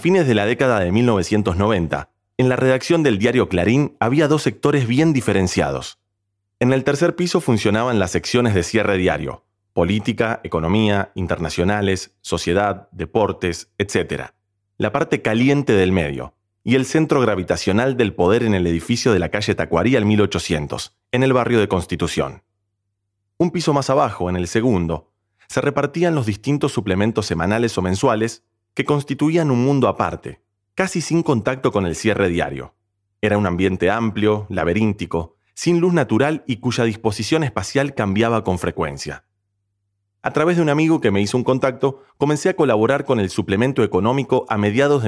fines de la década de 1990, en la redacción del diario Clarín había dos sectores bien diferenciados. En el tercer piso funcionaban las secciones de cierre diario: política, economía, internacionales, sociedad, deportes, etc. La parte caliente del medio, y el centro gravitacional del poder en el edificio de la calle Tacuarí al 1800, en el barrio de Constitución. Un piso más abajo, en el segundo, se repartían los distintos suplementos semanales o mensuales que constituían un mundo aparte, casi sin contacto con el cierre diario. Era un ambiente amplio, laberíntico, sin luz natural y cuya disposición espacial cambiaba con frecuencia. A través de un amigo que me hizo un contacto, comencé a colaborar con el suplemento económico a mediados de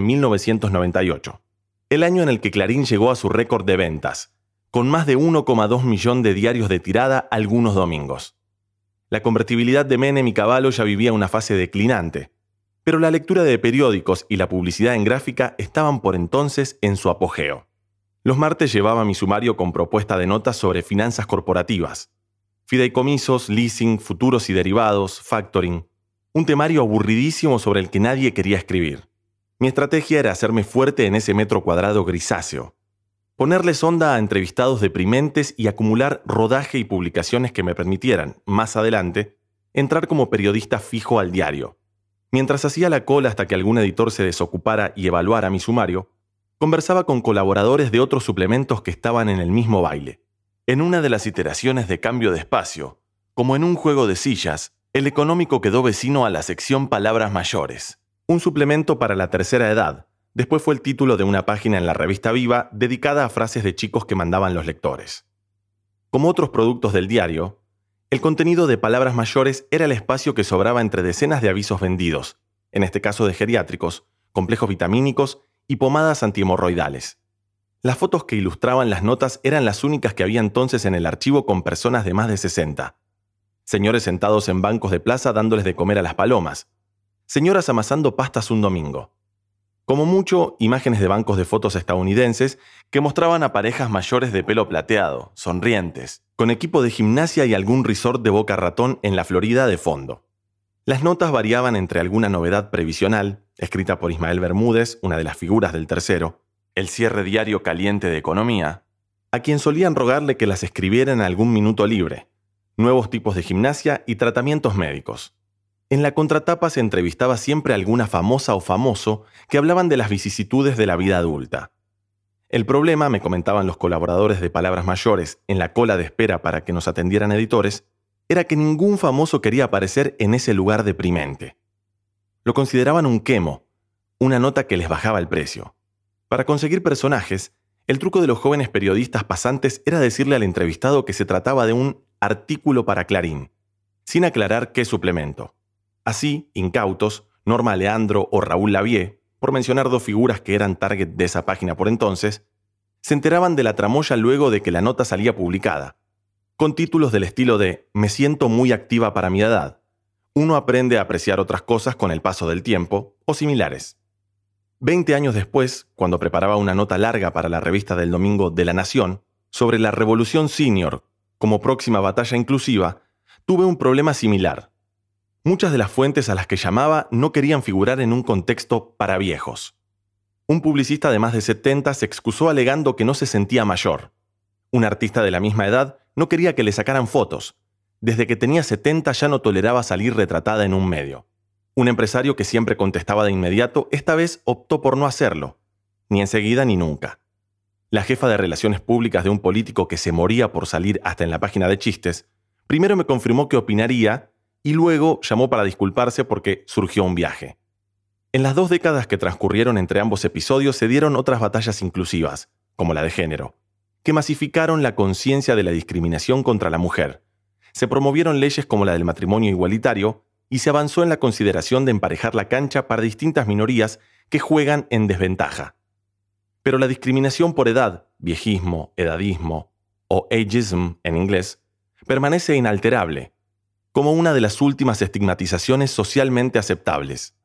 1998, el año en el que Clarín llegó a su récord de ventas, con más de 1,2 millón de diarios de tirada algunos domingos. La convertibilidad de Menem y Cavallo ya vivía una fase declinante, pero la lectura de periódicos y la publicidad en gráfica estaban por entonces en su apogeo. Los martes llevaba mi sumario con propuesta de notas sobre finanzas corporativas, fideicomisos, leasing, futuros y derivados, factoring. Un temario aburridísimo sobre el que nadie quería escribir. Mi estrategia era hacerme fuerte en ese metro cuadrado grisáceo, ponerles onda a entrevistados deprimentes y acumular rodaje y publicaciones que me permitieran, más adelante, entrar como periodista fijo al diario. Mientras hacía la cola hasta que algún editor se desocupara y evaluara mi sumario, conversaba con colaboradores de otros suplementos que estaban en el mismo baile. En una de las iteraciones de cambio de espacio, como en un juego de sillas, el económico quedó vecino a la sección Palabras Mayores, un suplemento para la tercera edad. Después fue el título de una página en la revista Viva dedicada a frases de chicos que mandaban los lectores. Como otros productos del diario, el contenido de Palabras Mayores era el espacio que sobraba entre decenas de avisos vendidos, en este caso de geriátricos, complejos vitamínicos y pomadas antihemorroidales. Las fotos que ilustraban las notas eran las únicas que había entonces en el archivo con personas de más de 60. Señores sentados en bancos de plaza dándoles de comer a las palomas. Señoras amasando pastas un domingo. Como mucho, imágenes de bancos de fotos estadounidenses que mostraban a parejas mayores de pelo plateado, sonrientes, con equipo de gimnasia y algún resort de Boca Ratón en la Florida de fondo. Las notas variaban entre alguna novedad previsional, escrita por Ismael Bermúdez, una de las figuras del tercero, el cierre diario caliente de economía, a quien solían rogarle que las escribiera en algún minuto libre, nuevos tipos de gimnasia y tratamientos médicos. En la contratapa se entrevistaba siempre alguna famosa o famoso que hablaban de las vicisitudes de la vida adulta. El problema, me comentaban los colaboradores de Palabras Mayores en la cola de espera para que nos atendieran editores, era que ningún famoso quería aparecer en ese lugar deprimente. Lo consideraban un quemo, una nota que les bajaba el precio. Para conseguir personajes, el truco de los jóvenes periodistas pasantes era decirle al entrevistado que se trataba de un artículo para Clarín, sin aclarar qué suplemento. Así, incautos, Norma Leandro o Raúl Lavie, por mencionar dos figuras que eran target de esa página por entonces, se enteraban de la tramoya luego de que la nota salía publicada, con títulos del estilo de «Me siento muy activa para mi edad», «Uno aprende a apreciar otras cosas con el paso del tiempo» o similares. 20 años después, cuando preparaba una nota larga para la revista del domingo de La Nación sobre la Revolución Senior como próxima batalla inclusiva, tuve un problema similar. Muchas de las fuentes a las que llamaba no querían figurar en un contexto para viejos. Un publicista de más de 70 se excusó alegando que no se sentía mayor. Un artista de la misma edad no quería que le sacaran fotos. Desde que tenía 70 ya no toleraba salir retratada en un medio. Un empresario que siempre contestaba de inmediato, esta vez optó por no hacerlo, ni enseguida ni nunca. La jefa de relaciones públicas de un político que se moría por salir hasta en la página de chistes, primero me confirmó que opinaría y luego llamó para disculparse porque surgió un viaje. En las 2 décadas que transcurrieron entre ambos episodios se dieron otras batallas inclusivas, como la de género, que masificaron la conciencia de la discriminación contra la mujer. Se promovieron leyes como la del matrimonio igualitario y se avanzó en la consideración de emparejar la cancha para distintas minorías que juegan en desventaja. Pero la discriminación por edad, viejismo, edadismo o ageism en inglés, permanece inalterable, como una de las últimas estigmatizaciones socialmente aceptables.